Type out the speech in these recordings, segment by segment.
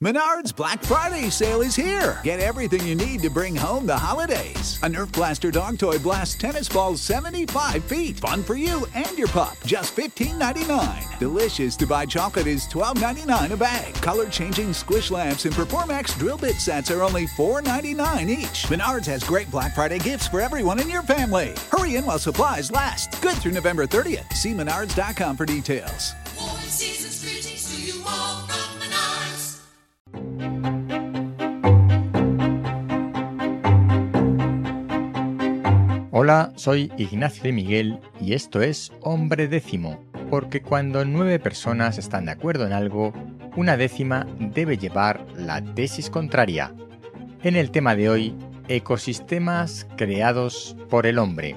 Menards Black Friday sale is here. Get everything you need to bring home the holidays. A Nerf Blaster dog toy blasts tennis balls 75 feet. Fun for you and your pup. Just $15.99. Delicious to buy chocolate is $12.99 a bag. Color-changing squish lamps and Performax drill bit sets are only $4.99 each. Menards has great Black Friday gifts for everyone in your family. Hurry in while supplies last. Good through November 30th. See menards.com for details. Season's greetings to you all from Menards. Hola, soy Ignacio de Miguel y esto es Hombre Décimo, porque cuando 9 personas están de acuerdo en algo, una décima debe llevar la tesis contraria. En el tema de hoy, ecosistemas creados por el hombre.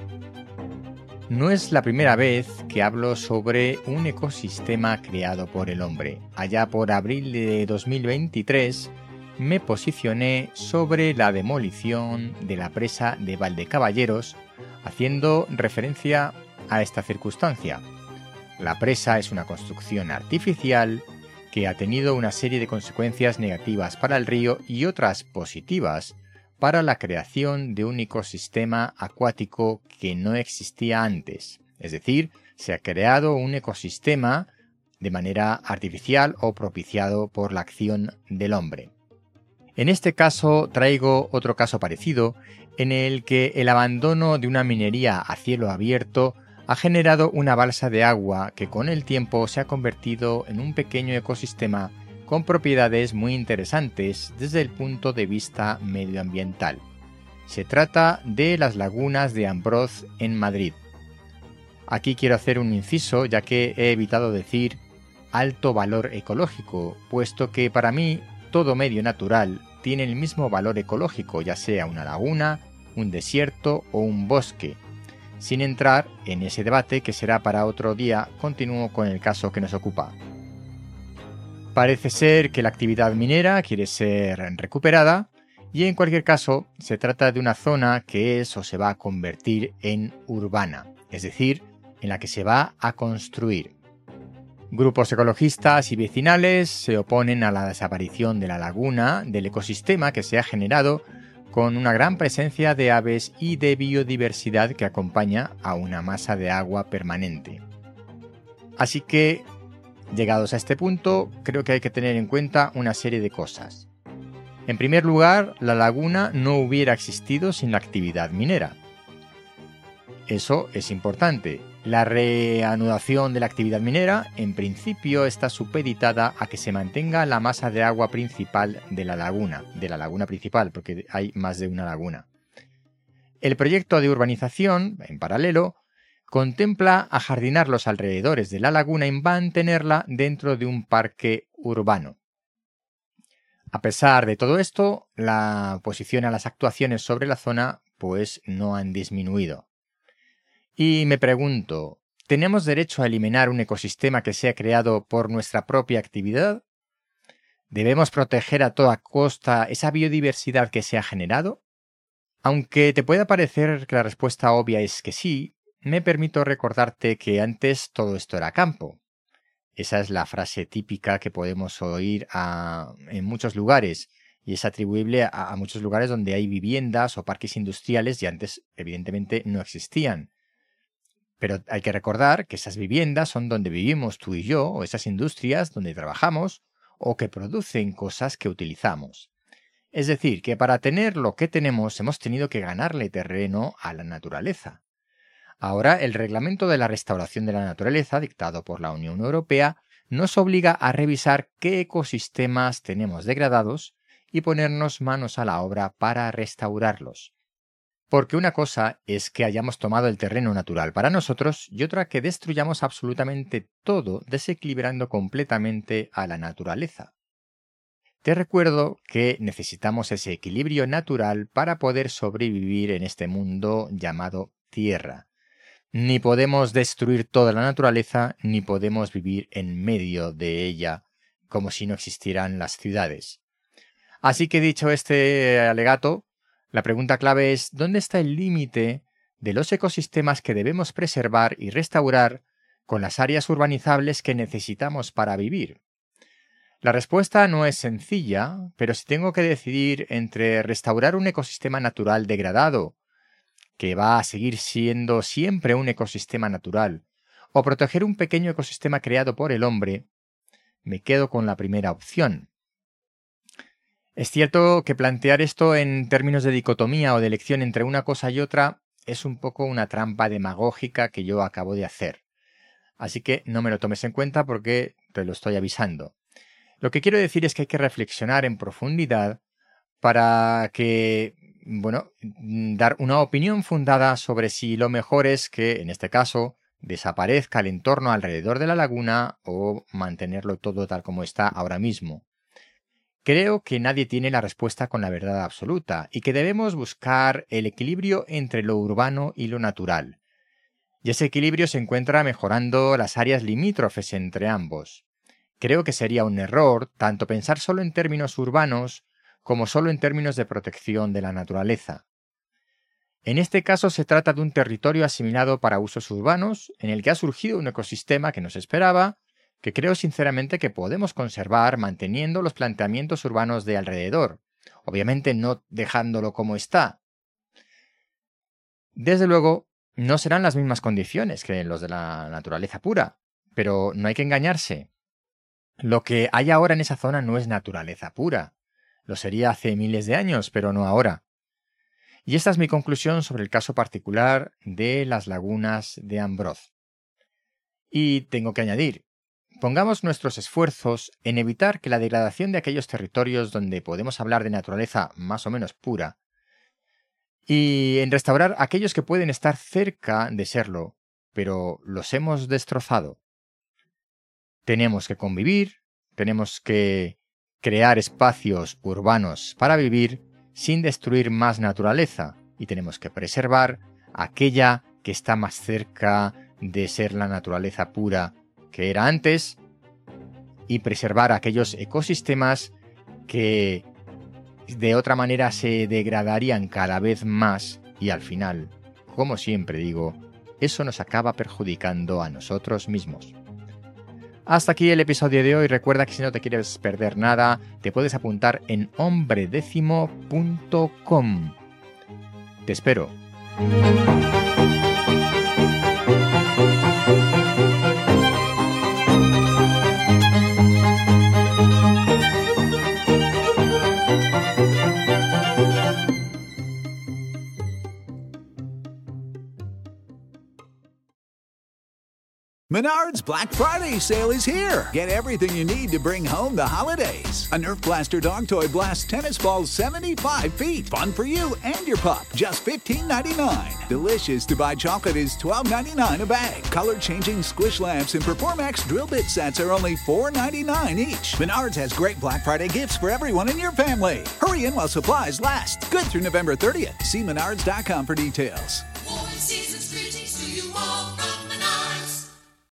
No es la primera vez que hablo sobre un ecosistema creado por el hombre. Allá por abril de 2023 me posicioné sobre la demolición de la presa de Valdecaballeros, haciendo referencia a esta circunstancia. La presa es una construcción artificial que ha tenido una serie de consecuencias negativas para el río y otras positivas para la creación de un ecosistema acuático que no existía antes. Es decir, se ha creado un ecosistema de manera artificial o propiciado por la acción del hombre. En este caso traigo otro caso parecido en el que el abandono de una minería a cielo abierto ha generado una balsa de agua que con el tiempo se ha convertido en un pequeño ecosistema con propiedades muy interesantes desde el punto de vista medioambiental. Se trata de las lagunas de Ambroz en Madrid. Aquí quiero hacer un inciso, ya que he evitado decir alto valor ecológico, puesto que para mí todo medio natural tiene el mismo valor ecológico, ya sea una laguna, un desierto o un bosque. Sin entrar en ese debate que será para otro día, continúo con el caso que nos ocupa. Parece ser que la actividad minera quiere ser recuperada y en cualquier caso se trata de una zona que es o se va a convertir en urbana, es decir, en la que se va a construir. Grupos ecologistas y vecinales se oponen a la desaparición de la laguna, del ecosistema que se ha generado con una gran presencia de aves y de biodiversidad que acompaña a una masa de agua permanente. Así que, llegados a este punto, creo que hay que tener en cuenta una serie de cosas. En primer lugar, la laguna no hubiera existido sin la actividad minera. Eso es importante. La reanudación de la actividad minera, en principio, está supeditada a que se mantenga la masa de agua principal de la laguna principal, porque hay más de una laguna. El proyecto de urbanización, en paralelo, contempla ajardinar los alrededores de la laguna y mantenerla dentro de un parque urbano. A pesar de todo esto, la oposición a las actuaciones sobre la zona pues no han disminuido. Y me pregunto, ¿tenemos derecho a eliminar un ecosistema que se ha creado por nuestra propia actividad? ¿Debemos proteger a toda costa esa biodiversidad que se ha generado? Aunque te pueda parecer que la respuesta obvia es que sí, me permito recordarte que antes todo esto era campo. Esa es la frase típica que podemos oír en muchos lugares y es atribuible a muchos lugares donde hay viviendas o parques industriales y antes evidentemente no existían. Pero hay que recordar que esas viviendas son donde vivimos tú y yo, o esas industrias donde trabajamos o que producen cosas que utilizamos. Es decir, que para tener lo que tenemos hemos tenido que ganarle terreno a la naturaleza. Ahora, el Reglamento de la Restauración de la Naturaleza, dictado por la Unión Europea, nos obliga a revisar qué ecosistemas tenemos degradados y ponernos manos a la obra para restaurarlos. Porque una cosa es que hayamos tomado el terreno natural para nosotros y otra que destruyamos absolutamente todo, desequilibrando completamente a la naturaleza. Te recuerdo que necesitamos ese equilibrio natural para poder sobrevivir en este mundo llamado Tierra. Ni podemos destruir toda la naturaleza, ni podemos vivir en medio de ella, como si no existieran las ciudades. Así que dicho este alegato, la pregunta clave es ¿dónde está el límite de los ecosistemas que debemos preservar y restaurar con las áreas urbanizables que necesitamos para vivir? La respuesta no es sencilla, pero si tengo que decidir entre restaurar un ecosistema natural degradado, que va a seguir siendo siempre un ecosistema natural, o proteger un pequeño ecosistema creado por el hombre, me quedo con la primera opción. Es cierto que plantear esto en términos de dicotomía o de elección entre una cosa y otra es un poco una trampa demagógica que yo acabo de hacer. Así que no me lo tomes en cuenta porque te lo estoy avisando. Lo que quiero decir es que hay que reflexionar en profundidad para dar una opinión fundada sobre si lo mejor es que, en este caso, desaparezca el entorno alrededor de la laguna o mantenerlo todo tal como está ahora mismo. Creo que nadie tiene la respuesta con la verdad absoluta y que debemos buscar el equilibrio entre lo urbano y lo natural. Y ese equilibrio se encuentra mejorando las áreas limítrofes entre ambos. Creo que sería un error tanto pensar solo en términos urbanos como solo en términos de protección de la naturaleza. En este caso se trata de un territorio asimilado para usos urbanos en el que ha surgido un ecosistema que no se esperaba, que creo sinceramente que podemos conservar manteniendo los planteamientos urbanos de alrededor, obviamente no dejándolo como está. Desde luego, no serán las mismas condiciones que los de la naturaleza pura, pero no hay que engañarse. Lo que hay ahora en esa zona no es naturaleza pura. Lo sería hace miles de años, pero no ahora. Y esta es mi conclusión sobre el caso particular de las lagunas de Ambroz. Y tengo que añadir, pongamos nuestros esfuerzos en evitar que la degradación de aquellos territorios donde podemos hablar de naturaleza más o menos pura, y en restaurar aquellos que pueden estar cerca de serlo, pero los hemos destrozado. Tenemos que convivir, tenemos que crear espacios urbanos para vivir sin destruir más naturaleza y tenemos que preservar aquella que está más cerca de ser la naturaleza pura que era antes y preservar aquellos ecosistemas que de otra manera se degradarían cada vez más y al final, como siempre digo, eso nos acaba perjudicando a nosotros mismos. Hasta aquí el episodio de hoy. Recuerda que si no te quieres perder nada, te puedes apuntar en hombredécimo.com. Te espero. Menards Black Friday sale is here. Get everything you need to bring home the holidays. A Nerf Blaster dog toy blasts tennis balls 75 feet. Fun for you and your pup. Just $15.99. Delicious to buy chocolate is $12.99 a bag. Color-changing squish lamps and Performax drill bit sets are only $4.99 each. Menards has great Black Friday gifts for everyone in your family. Hurry in while supplies last. Good through November 30th. See menards.com for details.